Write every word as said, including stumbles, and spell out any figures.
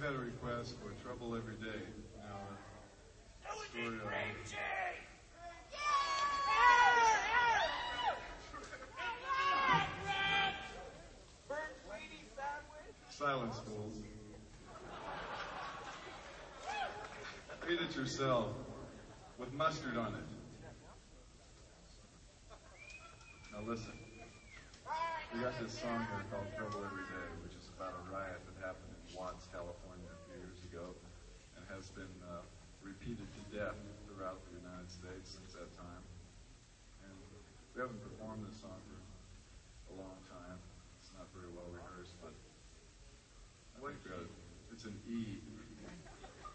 had a request for Trouble Every Day. Now, the story of silence, fools. Eat it yourself with mustard on it. Now listen. We got this song here called Trouble Every Day, which is about a riot that happened in Watts, California a few years ago and has been uh, repeated to death throughout the United States since that time. And we haven't performed this song for a long time. It's not very well rehearsed, but I think uh, it's an E